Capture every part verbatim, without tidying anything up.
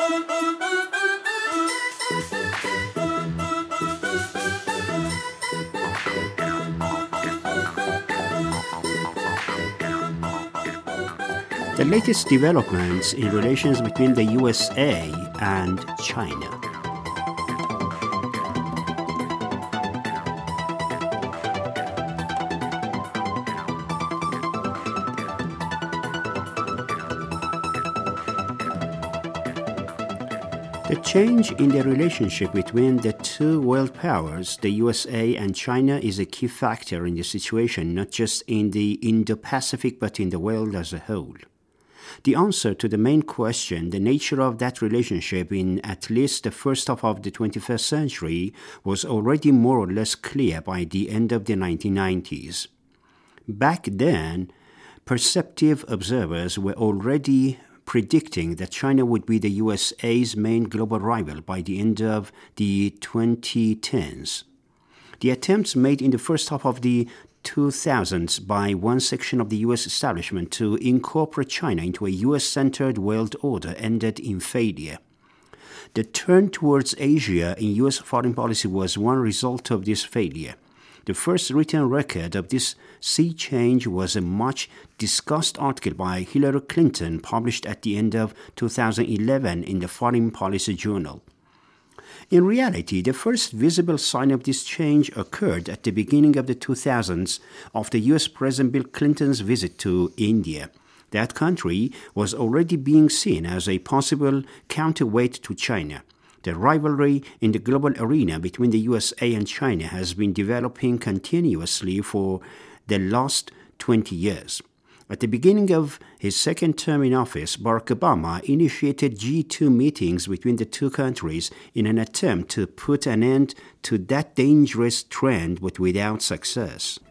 The latest developments in relations between the U S A and China. The change in the relationship between the two world powers, the U S A and China, is a key factor in the situation, not just in the Indo-Pacific but in the world as a whole. The answer to the main question, the nature of that relationship in at least the first half of the twenty-first century, was already more or less clear by the end of the nineteen nineties. Back then, perceptive observers were already predicting that China would be the U S A's main global rival by the end of the twenty tens. The attempts made in the first half of the two thousands by one section of the U S establishment to incorporate China into a U S-centered world order ended in failure. The turn towards Asia in U S foreign policy was one result of this failure. The first written record of this sea change was a much-discussed article by Hillary Clinton published at the end of two thousand eleven in the Foreign Policy Journal. In reality, the first visible sign of this change occurred at the beginning of the two thousands after U S President Bill Clinton's visit to India. That country was already being seen as a possible counterweight to China. The rivalry in the global arena between the U S A and China has been developing continuously for the last twenty years. At the beginning of his second term in office, Barack Obama initiated G two meetings between the two countries in an attempt to put an end to that dangerous trend, but without success.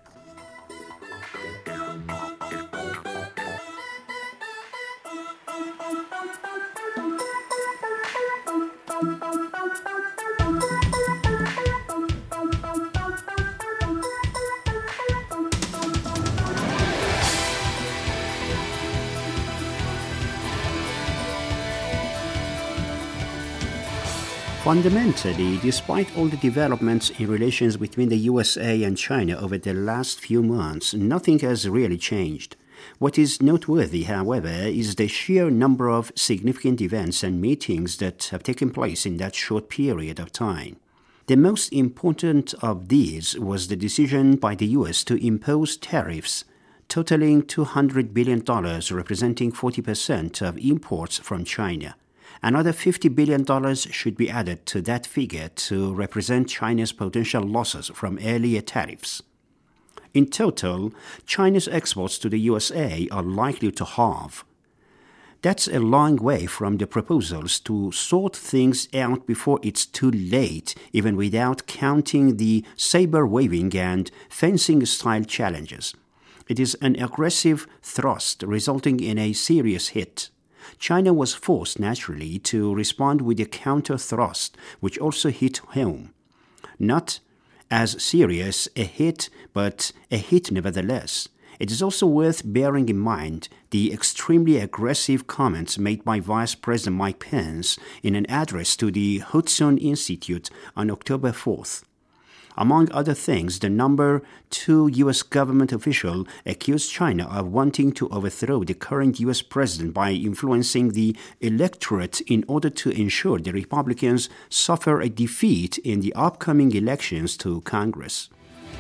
Fundamentally, despite all the developments in relations between the U S A and China over the last few months, nothing has really changed. What is noteworthy, however, is the sheer number of significant events and meetings that have taken place in that short period of time. The most important of these was the decision by the U S to impose tariffs totaling two hundred billion dollars, representing forty percent of imports from China. Another fifty billion dollars should be added to that figure to represent China's potential losses from earlier tariffs. In total, China's exports to the U S A are likely to halve. That's a long way from the proposals to sort things out before it's too late, even without counting the saber-waving and fencing-style challenges. It is an aggressive thrust resulting in a serious hit. China was forced, naturally, to respond with a counter-thrust, which also hit home. Not as serious a hit, but a hit nevertheless. It is also worth bearing in mind the extremely aggressive comments made by Vice President Mike Pence in an address to the Hudson Institute on October fourth. Among other things, the number two U S government official accused China of wanting to overthrow the current U S president by influencing the electorate in order to ensure the Republicans suffer a defeat in the upcoming elections to Congress.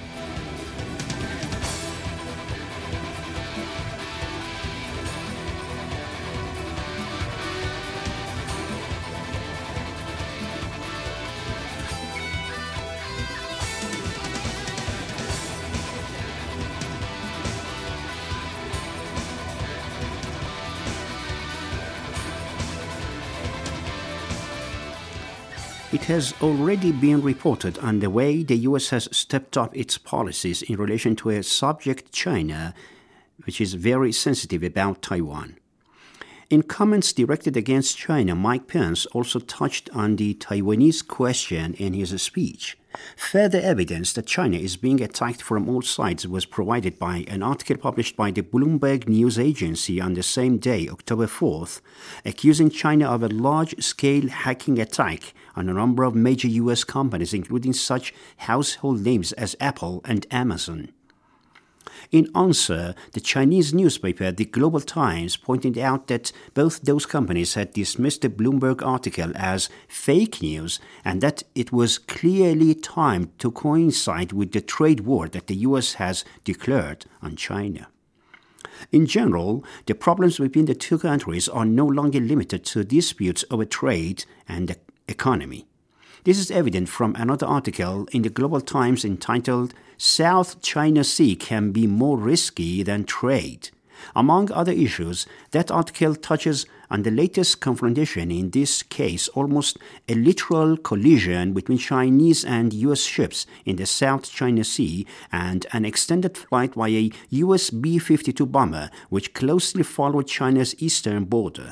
It has already been reported on the way the U S has stepped up its policies in relation to a subject, China, which is very sensitive about Taiwan. In comments directed against China, Mike Pence also touched on the Taiwanese question in his speech. Further evidence that China is being attacked from all sides was provided by an article published by the Bloomberg News Agency on the same day, October fourth, accusing China of a large-scale hacking attack on a number of major U S companies, including such household names as Apple and Amazon. In answer, the Chinese newspaper The Global Times pointed out that both those companies had dismissed the Bloomberg article as fake news and that it was clearly timed to coincide with the trade war that the U S has declared on China. In general, the problems between the two countries are no longer limited to disputes over trade and the economy. This is evident from another article in the Global Times entitled South China Sea Can Be More Risky Than Trade. Among other issues, that article touches on the latest confrontation, in this case almost a literal collision between Chinese and U S ships in the South China Sea, and an extended flight by a U S B fifty-two bomber which closely followed China's eastern border.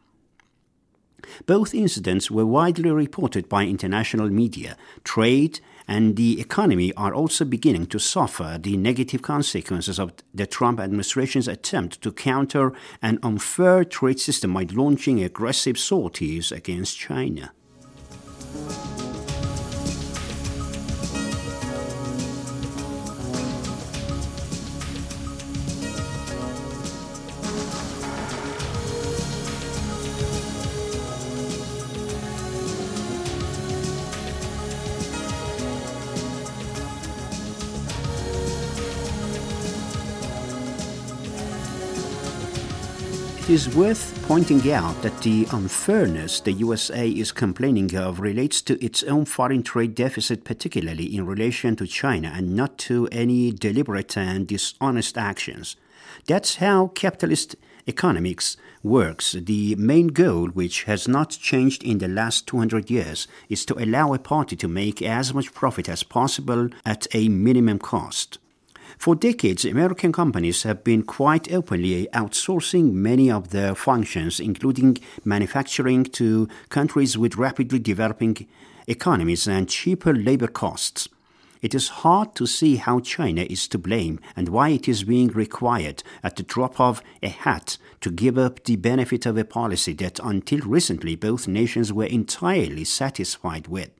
Both incidents were widely reported by international media. Trade and the economy are also beginning to suffer the negative consequences of the Trump administration's attempt to counter an unfair trade system by launching aggressive sorties against China. It is worth pointing out that the unfairness the U S A is complaining of relates to its own foreign trade deficit, particularly in relation to China, and not to any deliberate and dishonest actions. That's how capitalist economics works. The main goal, which has not changed in the last two hundred years, is to allow a party to make as much profit as possible at a minimum cost. For decades, American companies have been quite openly outsourcing many of their functions, including manufacturing, to countries with rapidly developing economies and cheaper labor costs. It is hard to see how China is to blame and why it is being required at the drop of a hat to give up the benefit of a policy that until recently both nations were entirely satisfied with.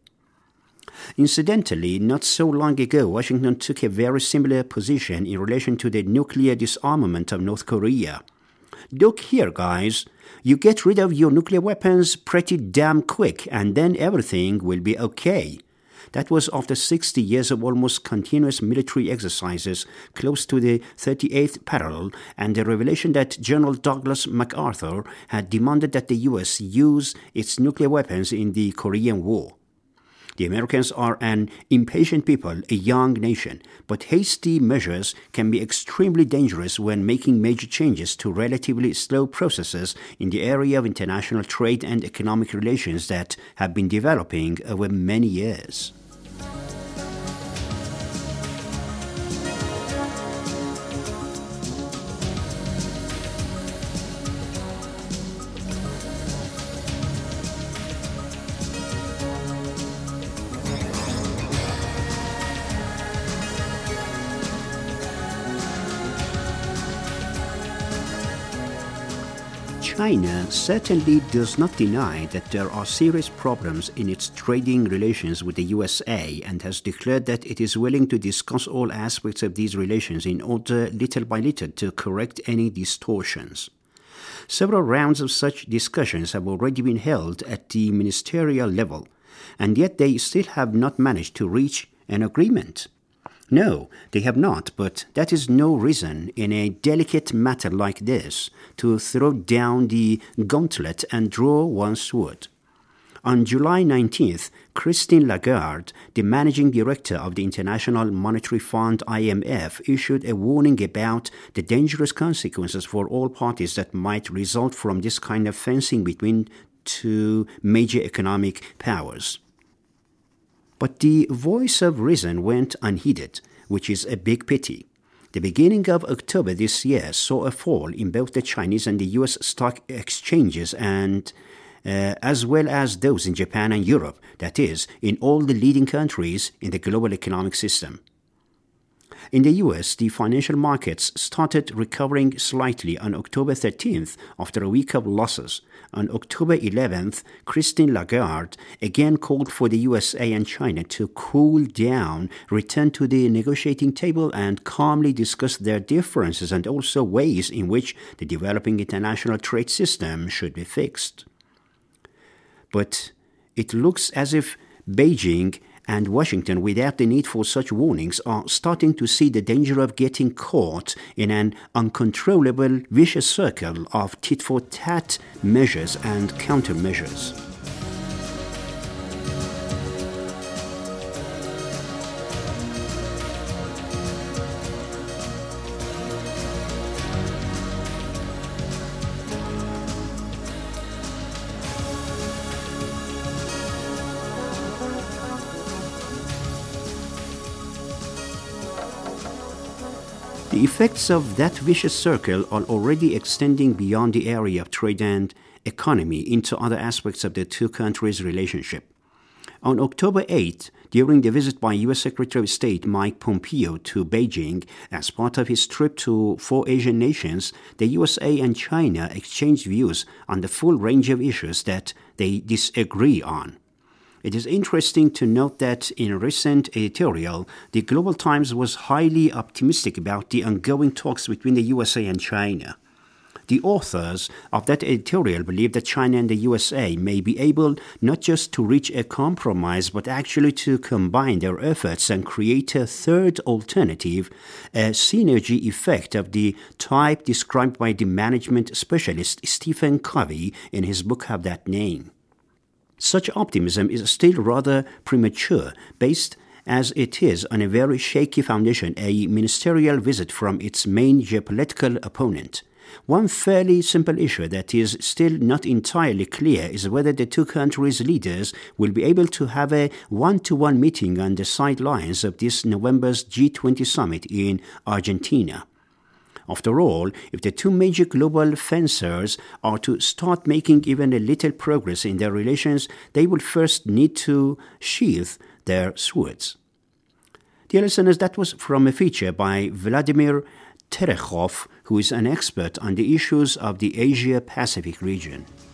Incidentally, not so long ago, Washington took a very similar position in relation to the nuclear disarmament of North Korea. Look here, guys. You get rid of your nuclear weapons pretty damn quick, and then everything will be okay. That was after sixty years of almost continuous military exercises, close to the thirty-eighth parallel, and the revelation that General Douglas MacArthur had demanded that the U S use its nuclear weapons in the Korean War. The Americans are an impatient people, a young nation, but hasty measures can be extremely dangerous when making major changes to relatively slow processes in the area of international trade and economic relations that have been developing over many years. China certainly does not deny that there are serious problems in its trading relations with the U S A, and has declared that it is willing to discuss all aspects of these relations in order, little by little, to correct any distortions. Several rounds of such discussions have already been held at the ministerial level, and yet they still have not managed to reach an agreement. No, they have not, but that is no reason in a delicate matter like this to throw down the gauntlet and draw one's sword. On July nineteenth, Christine Lagarde, the managing director of the International Monetary Fund I M F, issued a warning about the dangerous consequences for all parties that might result from this kind of fencing between two major economic powers. But the voice of reason went unheeded, which is a big pity. The beginning of October this year saw a fall in both the Chinese and the U S stock exchanges, and uh, as well as those in Japan and Europe, that is, in all the leading countries in the global economic system. In the U S, the financial markets started recovering slightly on October thirteenth after a week of losses. On October eleventh, Christine Lagarde again called for the U S A and China to cool down, return to the negotiating table, and calmly discuss their differences and also ways in which the developing international trade system should be fixed. But it looks as if Beijing and Washington, without the need for such warnings, are starting to see the danger of getting caught in an uncontrollable vicious circle of tit-for-tat measures and countermeasures. The effects of that vicious circle are already extending beyond the area of trade and economy into other aspects of the two countries' relationship. On October eighth, during the visit by U S Secretary of State Mike Pompeo to Beijing as part of his trip to four Asian nations, the U S A and China exchanged views on the full range of issues that they disagree on. It is interesting to note that in a recent editorial, the Global Times was highly optimistic about the ongoing talks between the U S A and China. The authors of that editorial believe that China and the U S A may be able not just to reach a compromise, but actually to combine their efforts and create a third alternative, a synergy effect of the type described by the management specialist Stephen Covey in his book of that name. Such optimism is still rather premature, based as it is on a very shaky foundation, a ministerial visit from its main geopolitical opponent. One fairly simple issue that is still not entirely clear is whether the two countries' leaders will be able to have a one-to-one meeting on the sidelines of this November's G twenty summit in Argentina. After all, if the two major global fencers are to start making even a little progress in their relations, they will first need to sheath their swords. Dear listeners, that was from a feature by Vladimir Terekhov, who is an expert on the issues of the Asia-Pacific region.